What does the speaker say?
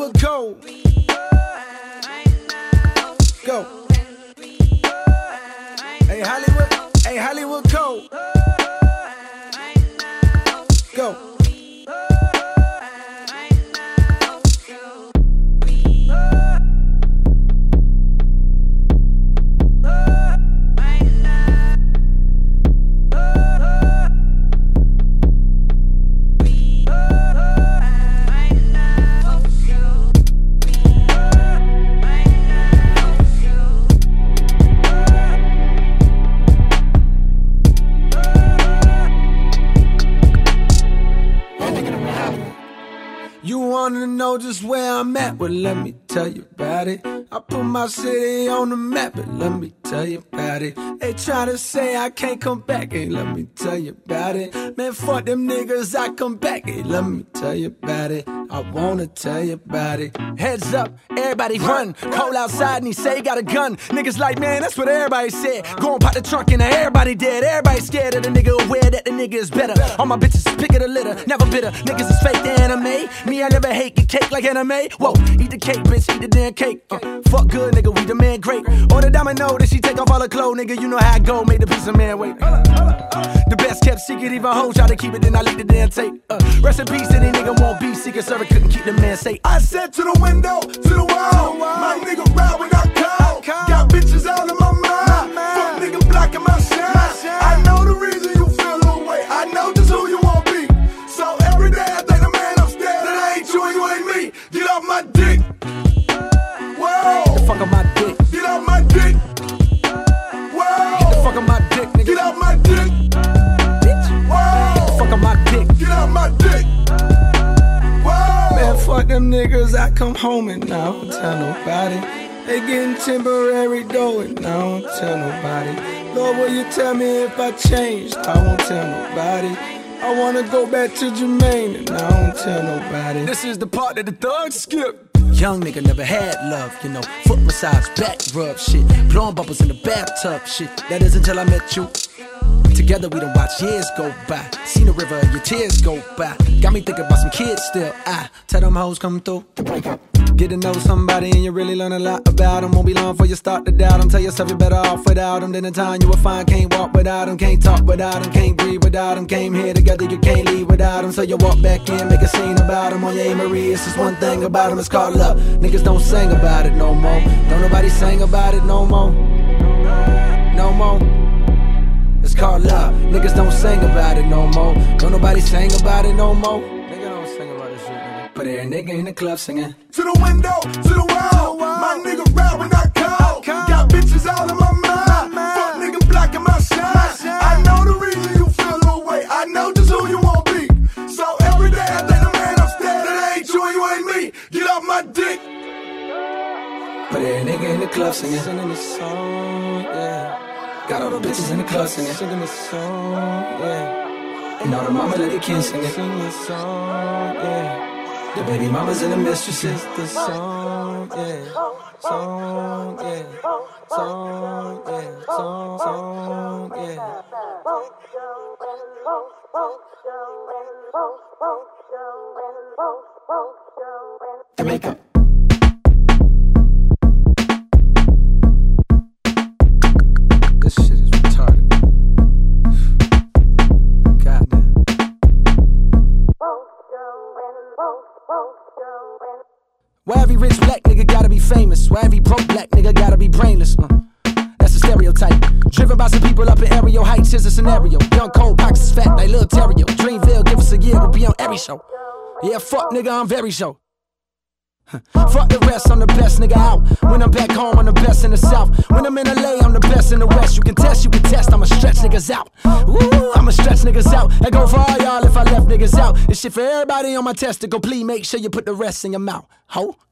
Hollywood Code. Go. Hey Hollywood Code. Go. You wanna know just where I'm at? Well, let me tell you about it. I put my city on the map, but let me tell you about it. They try to say I can't come back, hey, let me tell you about it. Man, fuck them niggas, I come back, hey, let me tell you about it. I wanna tell you about it. Heads up, everybody run. Cole outside and he say he got a gun. Niggas like, man, that's what everybody said. Go and pop the trunk and now everybody dead. Everybody scared of the nigga, aware that the nigga is better. All my bitches is pick of the litter, never bitter. Niggas is fake the anime. Me, I never hate, get cake like anime. Whoa, eat the cake, bitch, eat the damn cake. Fuck good, nigga, we the man great. Or the domino, that she take off all her clothes, nigga. You know how I go, make the piece of man wait. The best kept secret, even hoes try to keep it, then I leak the damn tape. Rest in peace, any nigga won't be secret server, couldn't keep the man safe. I said to the window, to the wall, my nigga ride when I call. Got bitches all in my mind, fuck nigga blocking my shine. I know the reason you feel the way, I know just who you want to be. So every day I thank the man upstairs that I ain't you and you ain't me. Get off my dick. Whoa. Get the fuck off my dick. Get off my dick. Whoa. Get the fuck off my dick, nigga. Get off my dick. Bitch. Whoa. Get the fuck off my dick. Get off my dick. Whoa. Man, fuck them niggas, I come home and I don't tell nobody. They getting temporary dough and I don't tell nobody. Lord, will you tell me if I changed? I won't tell nobody. I wanna go back to Jermaine and I don't tell nobody. This is the part that the thugs skip. Young nigga never had love, you know. Foot massage, back rub shit. Blowing bubbles in the bathtub shit. That is until I met you. Together we done watch years go by. Seen the river, your tears go by. Got me thinking about some kids still. I tell them hoes come through to break up. Get to know somebody and you really learn a lot about them. Won't be long before you start to doubt them. Tell yourself you're better off without them. Then in time you will find can't walk without them. Can't talk without them, can't breathe without them. Came here together, you can't leave without them. So you walk back in, make a scene about them. On your A-Marie, it's just one thing about them, it's called love. Niggas don't sing about it no more. Don't nobody sing about it no more. No more. It's called love. Niggas don't sing about it no more. Don't nobody sing about it no more. Nigga don't sing about this shit, nigga. But every nigga in the club singing. To the window, to the wall. My nigga ride when I call. Got bitches all in my mind. Fuck nigga blocking my shine. I know the reason you feel the way. I know just who you want to be. So every day I thank the man upstairs that I ain't you and you ain't me. Get off my dick. But every nigga in the club singing. Singing the song, yeah. Got all the bitches in the club singing. Singing the song, yeah. And all the mama let the kids singing. Singing the song, yeah. The baby mamas and the mistresses. The song, yeah. Song, yeah. Song, yeah. Song, yeah. Jamaica. This shit is retarded. Goddamn. Why every rich black nigga gotta be famous? Why every broke black nigga gotta be brainless? That's a stereotype. Driven by some people up in aerial heights. Here's a scenario. Young cold, pockets is fat like Lil Terrio. Dreamville, give us a year, we'll be on every show. Yeah, fuck nigga, I'm very show. Fuck the rest, I'm the best nigga out. When I'm back home, I'm the best in the South. When I'm in LA, I'm the best in the West. You can test, I'ma stretch niggas out. Ooh, I'ma stretch niggas out. That go for all y'all if I left niggas out. This shit for everybody on my testicle. Please make sure you put the rest in your mouth, ho.